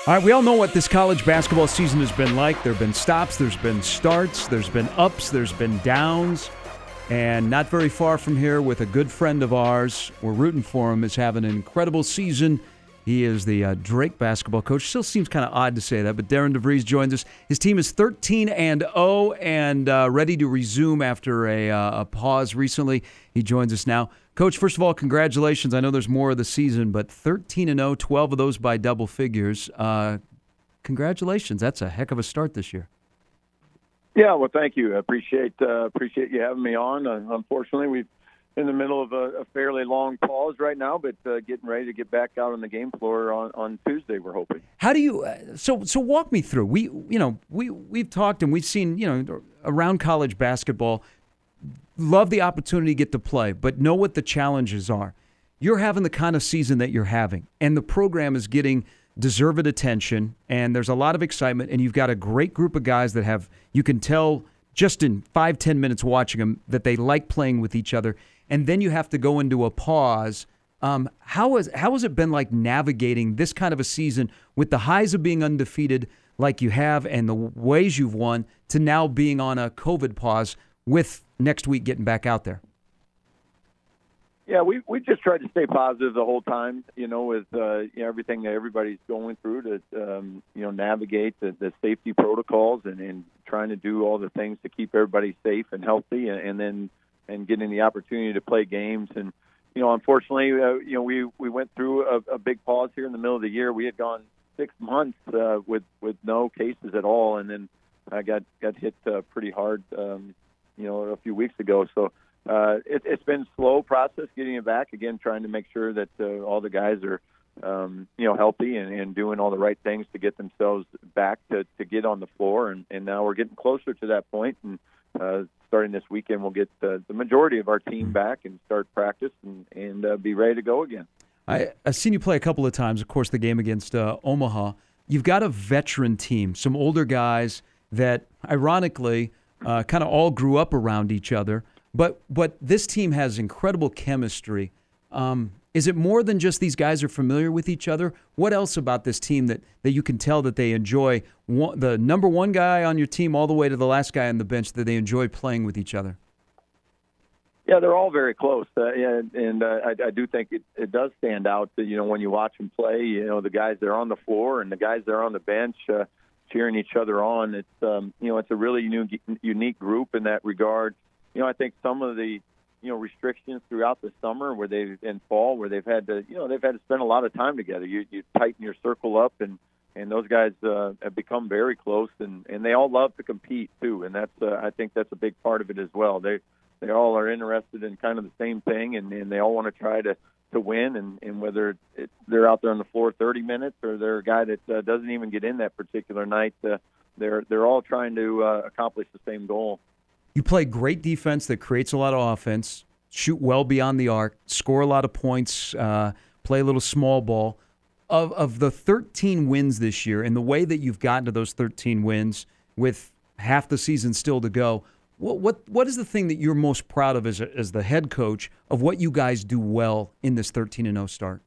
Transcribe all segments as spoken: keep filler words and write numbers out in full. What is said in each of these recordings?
All right, we all know what this college basketball season has been like. There have been stops, there's been starts, there's been ups, there's been downs. And not very far from here with a good friend of ours, we're rooting for him, is having an incredible season. He is the uh, Drake basketball coach. Still seems kind of odd to say that, but Darren DeVries joins us. His team is thirteen and oh and uh, ready to resume after a, uh, a pause recently. He joins us now. Coach, first of all, congratulations. I know there's more of the season, but thirteen and oh, twelve of those by double figures. Uh, congratulations. That's a heck of a start this year. Yeah, well, thank you. I appreciate uh, appreciate you having me on. Uh, unfortunately, we've in the middle of a, a fairly long pause right now, but uh, getting ready to get back out on the game floor on, on Tuesday, we're hoping. How do you uh, so so walk me through. We you know, we we've talked and we've seen, you know, around college basketball. Love the opportunity to get to play, but know what the challenges are. You're having the kind of season that you're having, and the program is getting deserved attention, and there's a lot of excitement, and you've got a great group of guys that have, you can tell just in five, ten minutes watching them that they like playing with each other, and then you have to go into a pause. Um, how, has, how has it been like navigating this kind of a season with the highs of being undefeated like you have and the ways you've won to now being on a COVID pause with next week getting back out there? Yeah, we we just tried to stay positive the whole time, you know, with uh, you know, everything that everybody's going through to, um, you know, navigate the, the safety protocols and, and trying to do all the things to keep everybody safe and healthy, and, and then and getting the opportunity to play games. And, you know, unfortunately, uh, you know, we, we went through a, a big pause here in the middle of the year. We had gone six months uh, with with no cases at all, and then I got got hit uh, pretty hard, um, you know, a few weeks ago. So. Uh, it, it's been a slow process getting it back. Again, trying to make sure that uh, all the guys are, um, you know, healthy and, and doing all the right things to get themselves back to, to get on the floor. And, and now we're getting closer to that point. And uh, starting this weekend, we'll get uh, the majority of our team back and start practice and, and uh, be ready to go again. I, I've seen you play a couple of times, of course, the game against uh, Omaha. You've got a veteran team, some older guys that, ironically, uh, kind of all grew up around each other. But but this team has incredible chemistry. Um, is it more than just these guys are familiar with each other? What else about this team that, that you can tell that they enjoy? One, the number one guy on your team all the way to the last guy on the bench, that they enjoy playing with each other? Yeah, they're all very close. Uh, and and uh, I, I do think it, it does stand out that, you know, when you watch them play, you know, the guys that are on the floor and the guys that are on the bench uh, cheering each other on. It's, um, you know, it's a really unique, unique group in that regard. You know, I think some of the, you know, restrictions throughout the summer where they've in fall where they've had to, you know, they've had to spend a lot of time together. You you tighten your circle up, and and those guys uh, have become very close, and, and they all love to compete too, and that's uh, I think that's a big part of it as well. They they all are interested in kind of the same thing, and, and they all want to try to, to win, and, and whether it, they're out there on the floor thirty minutes or they're a guy that uh, doesn't even get in that particular night, uh, they're they're all trying to uh, accomplish the same goal. You play great defense that creates a lot of offense, shoot well beyond the arc, score a lot of points, uh, play a little small ball. Of of the thirteen wins this year, and the way that you've gotten to those thirteen wins with half the season still to go, what what what is the thing that you're most proud of as a, as the head coach of what you guys do well in this thirteen and oh start?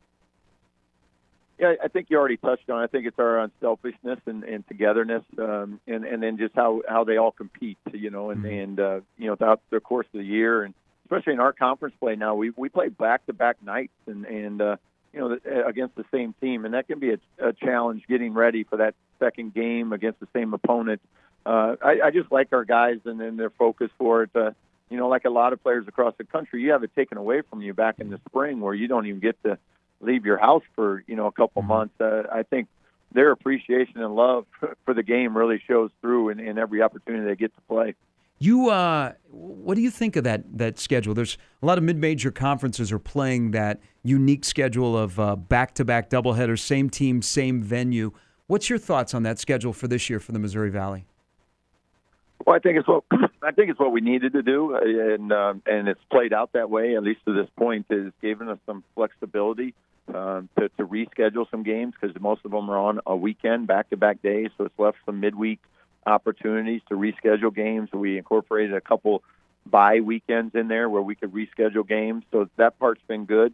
Yeah, I think you already touched on it. I think it's our unselfishness and, and togetherness, um, and and then just how, how they all compete, you know, and mm-hmm. and uh, you know, throughout the course of the year, and especially in our conference play now, we we play back to back nights, and and uh, you know, against the same team, and that can be a, a challenge getting ready for that second game against the same opponent. Uh, I, I just like our guys and then their focus for it. Uh, you know, like a lot of players across the country, you have it taken away from you back in the spring where you don't even get to leave your house for, you know, a couple mm-hmm. months. Uh, I think their appreciation and love for the game really shows through in, in every opportunity they get to play. You, uh, what do you think of that that schedule? There's a lot of mid-major conferences are playing that unique schedule of uh, back-to-back doubleheaders, same team, same venue. What's your thoughts on that schedule for this year for the Missouri Valley? Well, I think it's what I think it's what we needed to do, and uh, and it's played out that way. At least to this point, is giving us some flexibility um, to to reschedule some games because most of them are on a weekend, back-to-back days. So it's left some midweek opportunities to reschedule games. We incorporated a couple bye weekends in there where we could reschedule games. So that part's been good.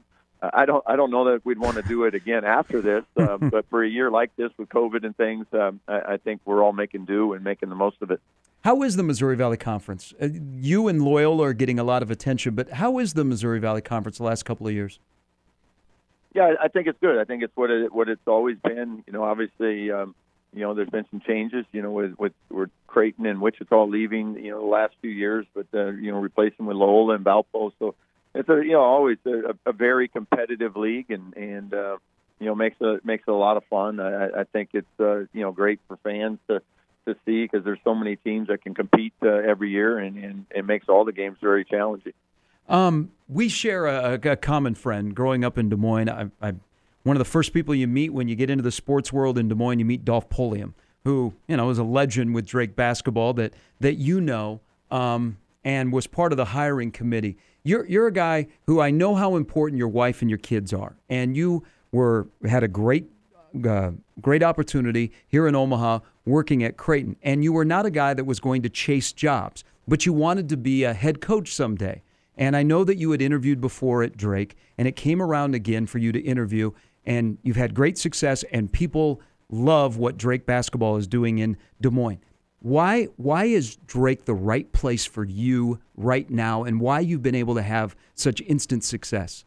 I don't I don't know that we'd want to do it again after this. Uh, but for a year like this with COVID and things, um, I, I think we're all making do and making the most of it. How is the Missouri Valley Conference? Uh, you and Loyola are getting a lot of attention, but how is the Missouri Valley Conference the last couple of years? Yeah, I think it's good. I think it's what it what it's always been. You know, obviously, um, you know, there's been some changes. You know, with with, with Creighton and Wichita leaving, you know, the last few years, but uh, you know, replacing with Loyola and Valpo. So it's a you know always a, a very competitive league, and and uh, you know makes a makes it a lot of fun. I, I think it's uh, you know great for fans to to see because there's so many teams that can compete uh, every year, and, and it makes all the games very challenging. Um, we share a, a common friend. Growing up in Des Moines, I, I, one of the first people you meet when you get into the sports world in Des Moines, you meet Dolph Polium, who you know is a legend with Drake basketball that that you know, um, and was part of the hiring committee. You're you're a guy who I know how important your wife and your kids are, and you were had a great uh, great opportunity here in Omaha working at Creighton, and you were not a guy that was going to chase jobs, but you wanted to be a head coach someday. And I know that you had interviewed before at Drake, and it came around again for you to interview, and you've had great success, and people love what Drake basketball is doing in Des Moines. Why why is Drake the right place for you right now, and why you've been able to have such instant success?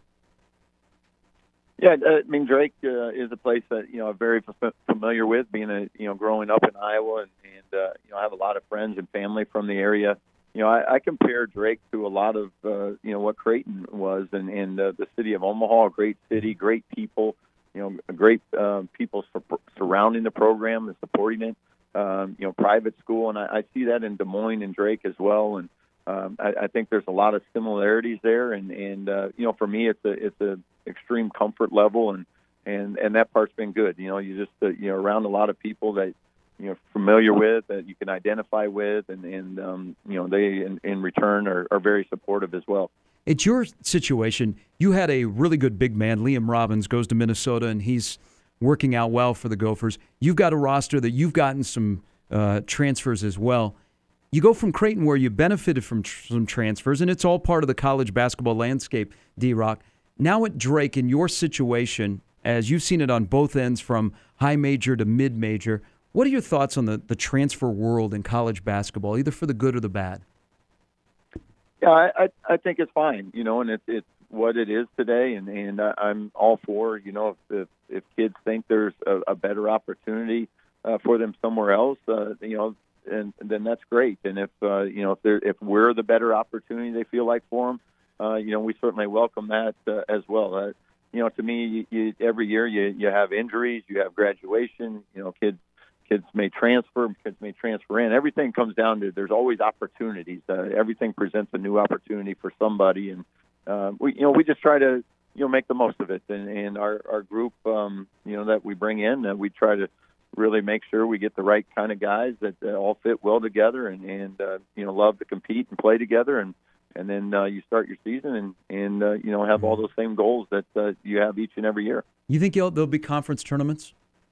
Yeah, I mean Drake uh, is a place that you know I'm very f- familiar with, being a you know growing up in Iowa, and, and uh, you know I have a lot of friends and family from the area. You know, I, I compare Drake to a lot of, uh, you know, what Creighton was, and, and uh, the city of Omaha, a great city, great people, you know, great um, people sur- surrounding the program and supporting it, um, you know, private school. And I, I see that in Des Moines and Drake as well. And um, I, I think there's a lot of similarities there. And, and uh, you know, for me, it's a it's a extreme comfort level, and, and, and that part's been good. You know, you just, uh, you know, around a lot of people that, you know, familiar with, that you can identify with, and, and um, you know, they in, in return are, are very supportive as well. It's your situation. You had a really good big man. Liam Robbins goes to Minnesota, and he's working out well for the Gophers. You've got a roster that you've gotten some uh, transfers as well. You go from Creighton, where you benefited from tr- some transfers, and it's all part of the college basketball landscape, D-Rock. Now at Drake, in your situation, as you've seen it on both ends from high major to mid-major, what are your thoughts on the, the transfer world in college basketball, either for the good or the bad? Yeah, I, I, I think it's fine, you know, and it's it's what it is today, and, and I'm all for, you know, if if, if kids think there's a, a better opportunity uh, for them somewhere else, uh, you know, and, and then that's great. And if uh, you know if they're if we're the better opportunity they feel like for them, uh, you know, we certainly welcome that uh, as well. Uh, you know, to me, you, you, every year you you have injuries, you have graduation, you know, kids. Kids may transfer, kids may transfer in. Everything comes down to there's always opportunities. Uh, everything presents a new opportunity for somebody, and uh, we, you know, we just try to, you know, make the most of it. And, and our our group, um, you know, that we bring in, uh, we try to really make sure we get the right kind of guys that uh, all fit well together, and and uh, you know, love to compete and play together, and and then uh, you start your season and and uh, you know have all those same goals that uh, you have each and every year. You think you'll, there'll be conference tournaments?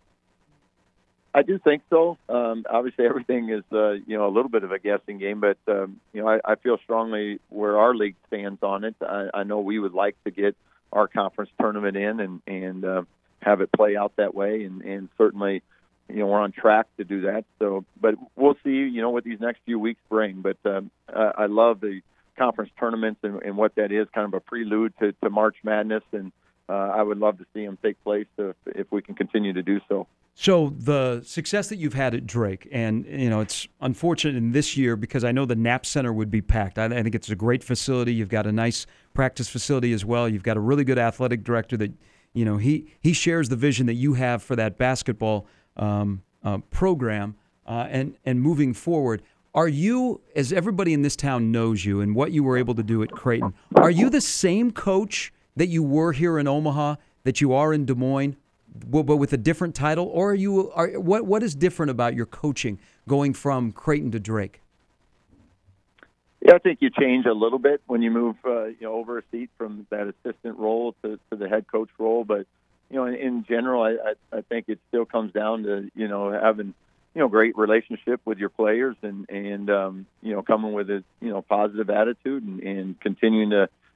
I do think so. Um, obviously, everything is uh, you know a little bit of a guessing game, but um, you know I, I feel strongly where our league stands on it. I, I know we would like to get our conference tournament in and and uh, have it play out that way, and, and certainly you know we're on track to do that. So, but we'll see. You know what these next few weeks bring. But um, I, I love the conference tournaments and, and what that is, kind of a prelude to, to March Madness, and uh, I would love to see them take place if, if we can continue to do so. So the success that you've had at Drake, and you know it's unfortunate in this year because I know the Knapp Center would be packed. I, I think it's a great facility. You've got a nice practice facility as well. You've got a really good athletic director that you know he he shares the vision that you have for that basketball um, uh, program, uh, and and moving forward. Are you, as everybody in this town knows you and what you were able to do at Creighton, are you the same coach that you were here in Omaha that you are in Des Moines? But with a different title, or are you? Are what? What is different about your coaching going from Creighton to Drake? Yeah, I think you change a little bit when you move, uh, you know, over a seat from that assistant role to, to the head coach role. But you know, in, in general, I, I, I think it still comes down to you know having you know great relationship with your players and and um, you know coming with a you know positive attitude and, and continuing to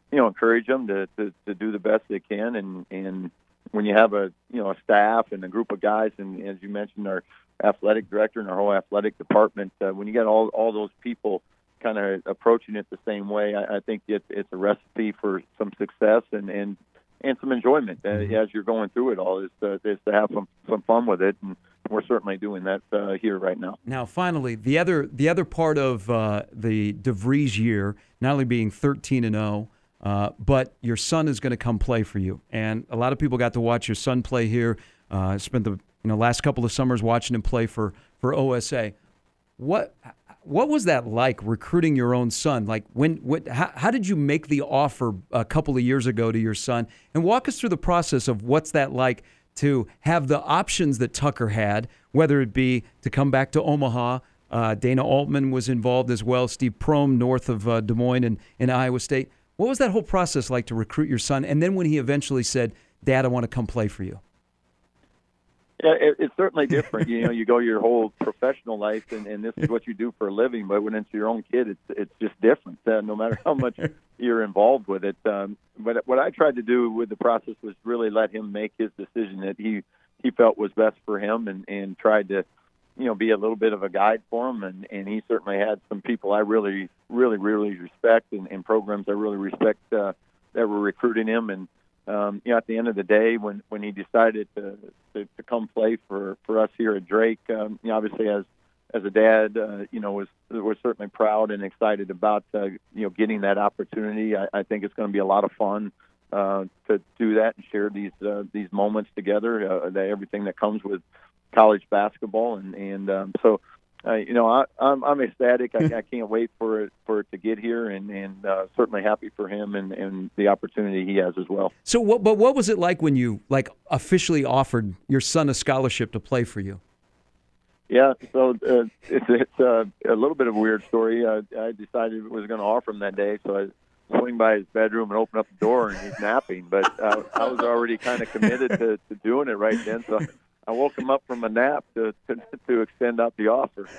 you know, encourage them to, to, to do the best they can. And, and when you have a, you know, a staff and a group of guys, and as you mentioned, our athletic director and our whole athletic department, uh, when you get all, all those people kind of approaching it the same way, I, I think it, it's a recipe for some success and, and, and some enjoyment uh, as you're going through it all, is to, is to have some, some fun with it. And we're certainly doing that uh, here right now. Now, finally, the other the other part of uh, the DeVries year, not only being thirteen and oh, uh, but your son is going to come play for you. And a lot of people got to watch your son play here. Uh, spent the you know last couple of summers watching him play for, for O S A. What what was that like, recruiting your own son? Like, when what how, how did you make the offer a couple of years ago to your son? And walk us through the process of what's that like to have the options that Tucker had, whether it be to come back to Omaha. Uh, Dana Altman was involved as well, Steve Prohm north of uh, Des Moines and in Iowa State. What was that whole process like to recruit your son? And then when he eventually said, Dad, I want to come play for you. Yeah, it, it's certainly different. You know, you go your whole professional life, and, and this is what you do for a living. But when it's your own kid, it's it's just different. Uh, no matter how much you're involved with it. Um, but what I tried to do with the process was really let him make his decision that he he felt was best for him, and, and tried to, you know, be a little bit of a guide for him. And, and he certainly had some people I really, really, really respect, and, and programs I really respect uh, that were recruiting him. And Um, you know, at the end of the day, when, when he decided to, to, to come play for, for us here at Drake, um, you know, obviously as as a dad, uh, you know, was was certainly proud and excited about uh, you know getting that opportunity. I, I think it's going to be a lot of fun uh, to do that and share these uh, these moments together. Uh, that everything that comes with college basketball, and and um, so. Uh, you know, I, I'm I'm ecstatic. I, I can't wait for it for it to get here, and and uh, certainly happy for him and, and the opportunity he has as well. So, what? But what was it like when you like officially offered your son a scholarship to play for you? Yeah, so uh, it's it's uh, a little bit of a weird story. Uh, I decided I was going to offer him that day, so I swing by his bedroom and open up the door, and he's napping. But uh, I was already kind of committed to, to doing it right then, so I woke him up from a nap to to, to extend out the offer.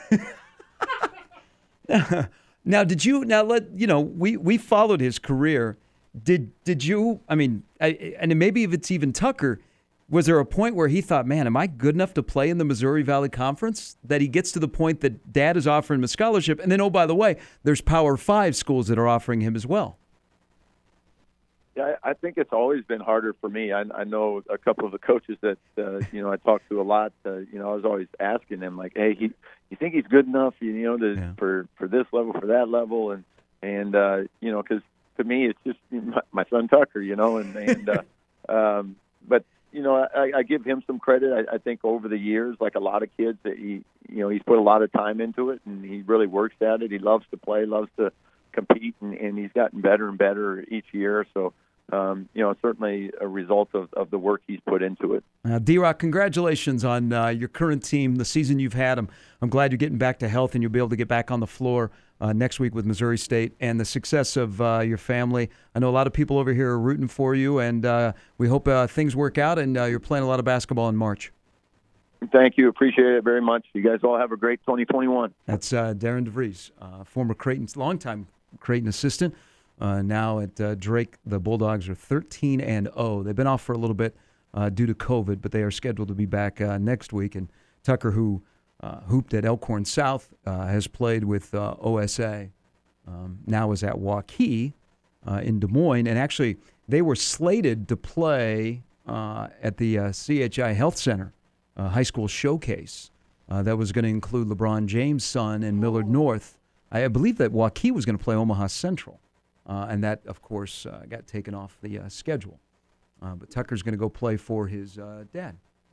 Now, did you? Now, let you know. We, we followed his career. Did did you? I mean, I, and maybe if it's even Tucker, was there a point where he thought, "Man, am I good enough to play in the Missouri Valley Conference?" That he gets to the point that Dad is offering him a scholarship, and then, oh, by the way, there's Power Five schools that are offering him as well. Yeah, I think it's always been harder for me. I, I know a couple of the coaches that uh, you know I talk to a lot. Uh, you know, I was always asking them like, "Hey, he, you think he's good enough? You know, to, yeah. for for this level, for that level?" And and uh, you know, because to me, it's just my, my son Tucker. You know, and and uh, um, but you know, I, I give him some credit. I, I think over the years, like a lot of kids, that he you know he's put a lot of time into it, and he really works at it. He loves to play, loves to compete, and, and he's gotten better and better each year. So. Um, you know, certainly a result of, of the work he's put into it. Uh, D-Rock, congratulations on uh, your current team, the season you've had. I'm, I'm glad you're getting back to health and you'll be able to get back on the floor uh, next week with Missouri State, and the success of uh, your family. I know a lot of people over here are rooting for you, and uh, we hope uh, things work out and uh, you're playing a lot of basketball in March. Thank you. Appreciate it very much. You guys all have a great twenty twenty-one. That's uh, Darren DeVries, uh, former Creighton, longtime Creighton assistant. Uh, now at uh, Drake, the Bulldogs are thirteen and oh. They've been off for a little bit uh, due to COVID, but they are scheduled to be back uh, next week. And Tucker, who uh, hooped at Elkhorn South, uh, has played with uh, O S A. Um, now is at Waukee uh, in Des Moines. And actually, they were slated to play uh, at the uh, C H I Health Center uh, high school showcase. Uh, that was going to include LeBron James' son and Millard North. I believe that Waukee was going to play Omaha Central. Uh, and that, of course, uh, got taken off the uh, schedule. Uh, but Tucker's going to go play for his uh, dad.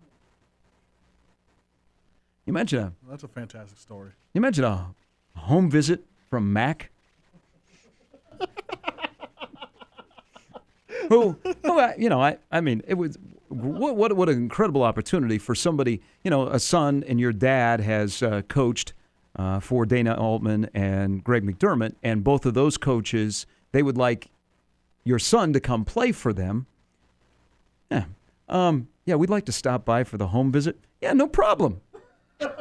You mentioned a well, that's a fantastic story. You mentioned a home visit from Mac. who, who I, you know, I, I mean, it was what, what what an incredible opportunity for somebody. You know, a son and your dad has uh, coached uh, for Dana Altman and Greg McDermott, and both of those coaches. They would like your son to come play for them. Yeah, um, yeah, we'd like to stop by for the home visit. Yeah, no problem.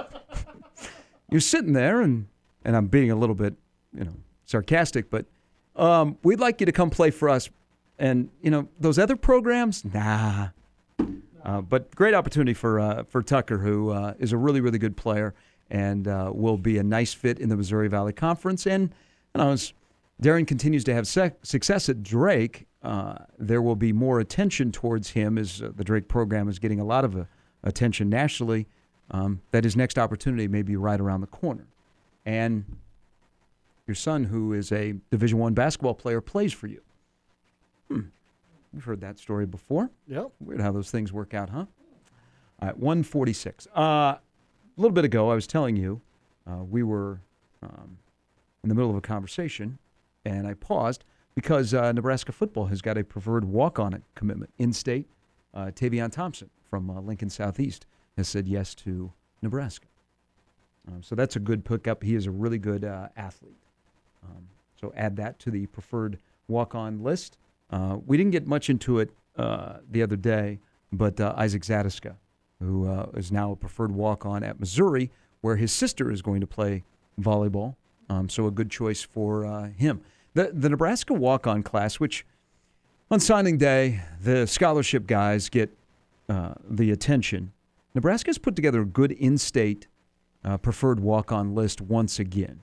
You're sitting there, and and I'm being a little bit, you know, sarcastic, but Um, we'd like you to come play for us. And, you know, those other programs, nah. Uh, but great opportunity for uh, for Tucker, who uh, is a really, really good player and uh, will be a nice fit in the Missouri Valley Conference. And, you know, as Darren continues to have sec- success at Drake, uh, there will be more attention towards him as uh, the Drake program is getting a lot of uh, attention nationally, um, that his next opportunity may be right around the corner. And your son, who is a Division One basketball player, plays for you. Hmm. We've heard that story before. Yep. Weird how those things work out, huh? All right, one forty-six. Uh, a little bit ago, I was telling you uh, we were um, in the middle of a conversation, and I paused because uh, Nebraska football has got a preferred walk-on commitment. In-state, uh, Tavion Thompson from uh, Lincoln Southeast has said yes to Nebraska. Um, so that's a good pickup. He is a really good uh, athlete. Um, so add that to the preferred walk-on list. Uh, we didn't get much into it uh, the other day, but uh, Isaac Zadiska, who uh, is now a preferred walk-on at Missouri, where his sister is going to play volleyball. Um, so a good choice for uh, him. The, the Nebraska walk-on class, which on signing day, the scholarship guys get uh, the attention. Nebraska's put together a good in-state uh, preferred walk-on list once again.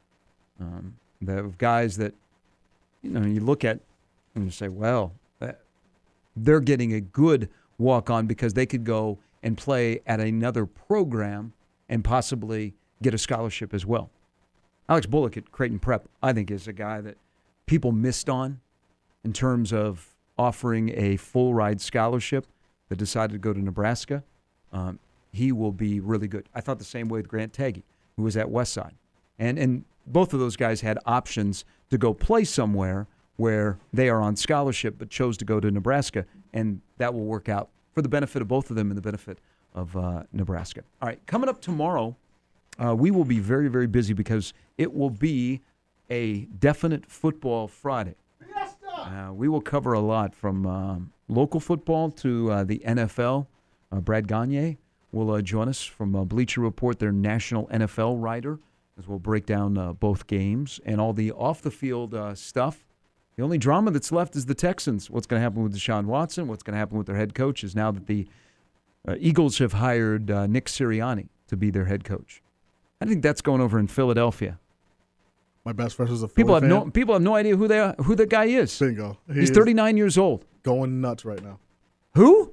Um, the guys that, you know, you look at and you say, well, they're getting a good walk-on because they could go and play at another program and possibly get a scholarship as well. Alex Bullock at Creighton Prep, I think, is a guy that people missed on in terms of offering a full-ride scholarship that decided to go to Nebraska. Um, he will be really good. I thought the same way with Grant Taggy, who was at Westside. And, and both of those guys had options to go play somewhere where they are on scholarship but chose to go to Nebraska, and that will work out for the benefit of both of them and the benefit of uh, Nebraska. All right, coming up tomorrow, uh, we will be very, very busy because it will be a definite football Friday. Uh, we will cover a lot from um, local football to uh, the N F L. Uh, Brad Gagne will uh, join us from uh, Bleacher Report, their national N F L writer, as we'll break down uh, both games and all the off-the-field uh, stuff. The only drama that's left is the Texans. What's going to happen with Deshaun Watson? What's going to happen with their head coach is now that the uh, Eagles have hired uh, Nick Sirianni to be their head coach. I think that's going over in Philadelphia. My best friend was a Philly people have fan. no people have no idea who they are, who the guy is. Bingo. He He's is thirty-nine years old. going nuts right now. Who?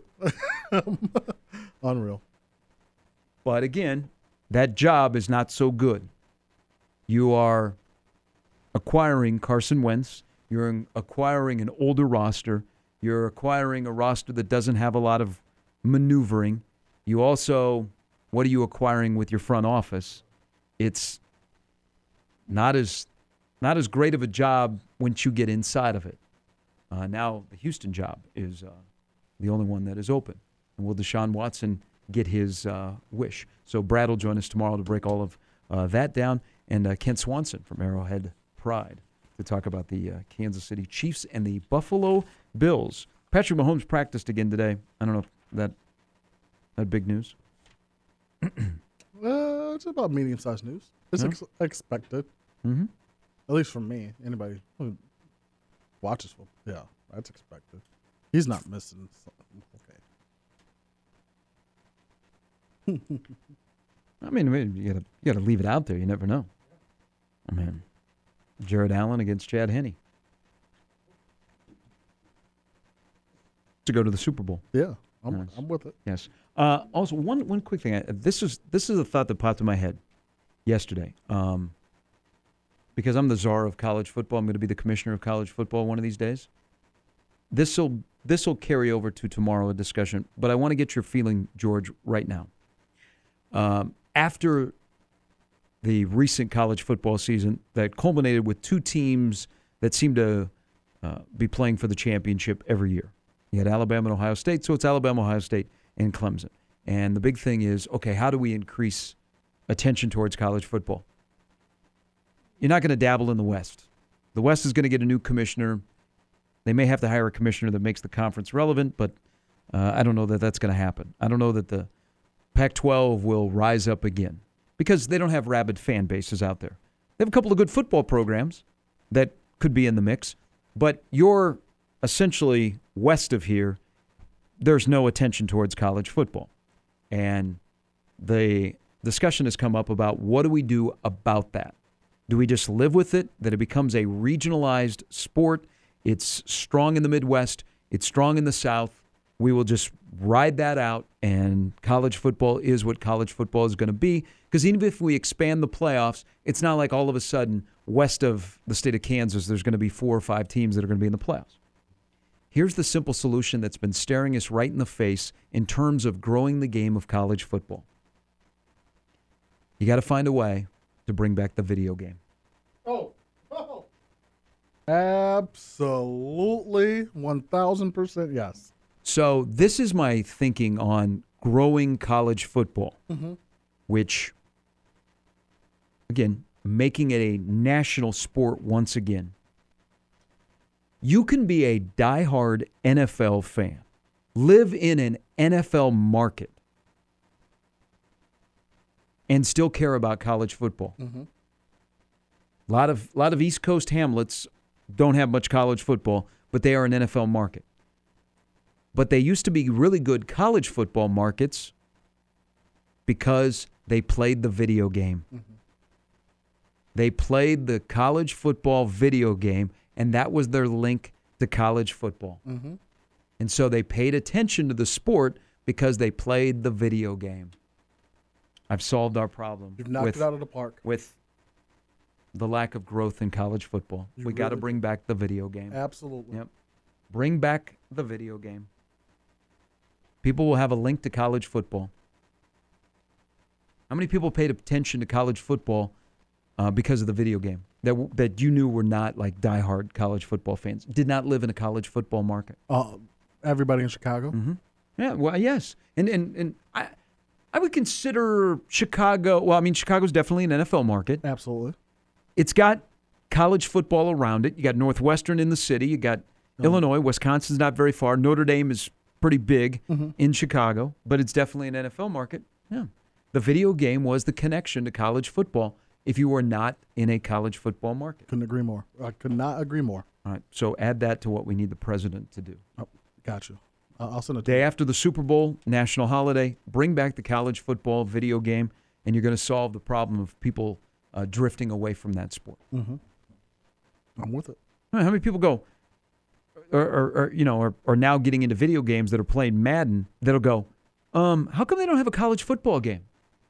Unreal. But again, that job is not so good. You are acquiring Carson Wentz. You're acquiring an older roster. You're acquiring a roster that doesn't have a lot of maneuvering. You also, what are you acquiring with your front office? It's not as not as great of a job once you get inside of it. Uh, now the Houston job is uh, the only one that is open. And will Deshaun Watson get his uh, wish? So Brad will join us tomorrow to break all of uh, that down. And uh, Kent Swanson from Arrowhead Pride to talk about the uh, Kansas City Chiefs and the Buffalo Bills. Patrick Mahomes practiced again today. I don't know if that that big news. uh, it's about medium-sized news. It's Yeah. ex- expected, Mm-hmm. at least from me. Anybody who watches football, yeah, that's expected. He's not missing. Okay. I mean, you gotta you gotta leave it out there. You never know. I mean, Jared Allen against Chad Henne to go to the Super Bowl. Yeah, I'm, Nice. I'm with it. Yes. Uh, also, one one quick thing. I- This is this is a thought that popped in my head yesterday. Um, because I'm the czar of college football, I'm going to be the commissioner of college football one of these days. This will this will carry over to tomorrow a discussion, but I want to get your feeling, George, right now. Um, after the recent college football season that culminated with two teams that seem to uh, be playing for the championship every year. You had Alabama and Ohio State, so it's Alabama, Ohio State, and Clemson. And the big thing is, okay, how do we increase attention towards college football? You're not going to dabble in the West. The West is going to get a new commissioner. They may have to hire a commissioner that makes the conference relevant, but uh, I don't know that that's going to happen. I don't know that the Pac twelve will rise up again because they don't have rabid fan bases out there. They have a couple of good football programs that could be in the mix. But you're essentially west of here. There's no attention towards college football. And the discussion has come up about what do we do about that? Do we just live with it, that it becomes a regionalized sport? It's strong in the Midwest. It's strong in the South. We will just ride that out, and college football is what college football is going to be. Because even if we expand the playoffs, it's not like all of a sudden west of the state of Kansas, there's going to be four or five teams that are going to be in the playoffs. Here's the simple solution that's been staring us right in the face in terms of growing the game of college football. You got to find a way to bring back the video game. Oh, oh. Absolutely, one thousand percent yes. So this is my thinking on growing college football, Mm-hmm. which, again, making it a national sport once again. You can be a diehard N F L fan, live in an N F L market, and still care about college football. Mm-hmm. A lot of, lot of East Coast hamlets don't have much college football, but they are an N F L market. But they used to be really good college football markets because they played the video game. Mm-hmm. They played the college football video game, and that was their link to college football. Mm-hmm. And so they paid attention to the sport because they played the video game. I've solved our problem You've knocked with, it out of the park. with the lack of growth in college football. You we got to really bring back the video game. Absolutely. Yep. Bring back the video game. People will have a link to college football. How many people paid attention to college football uh, because of the video game that w- that you knew were not like diehard college football fans? Did not live in a college football market. Uh, everybody in Chicago. Mm-hmm. Yeah. Well, yes, and and and I I would consider Chicago. Well, I mean, Chicago's definitely an N F L market. Absolutely. It's got college football around it. You got Northwestern in the city. You got Oh. Illinois. Wisconsin's not very far. Notre Dame is pretty big Mm-hmm. in Chicago, but it's definitely an N F L market. Yeah. The video game was the connection to college football if you were not in a college football market. Couldn't agree more. I could not agree more. All right. So add that to what we need the president to do. Oh, got you. Uh, I'll send it to Day you. after the Super Bowl, national holiday, bring back the college football video game, and you're going to solve the problem of people uh, drifting away from that sport. Mm-hmm. I'm with it. How many people go, or, or, or you know, are, are now getting into video games that are playing Madden that'll go, um, how come they don't have a college football game?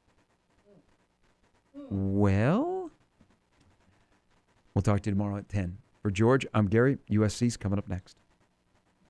Well, we'll talk to you tomorrow at ten. For George, I'm Gary. U S C's coming up next.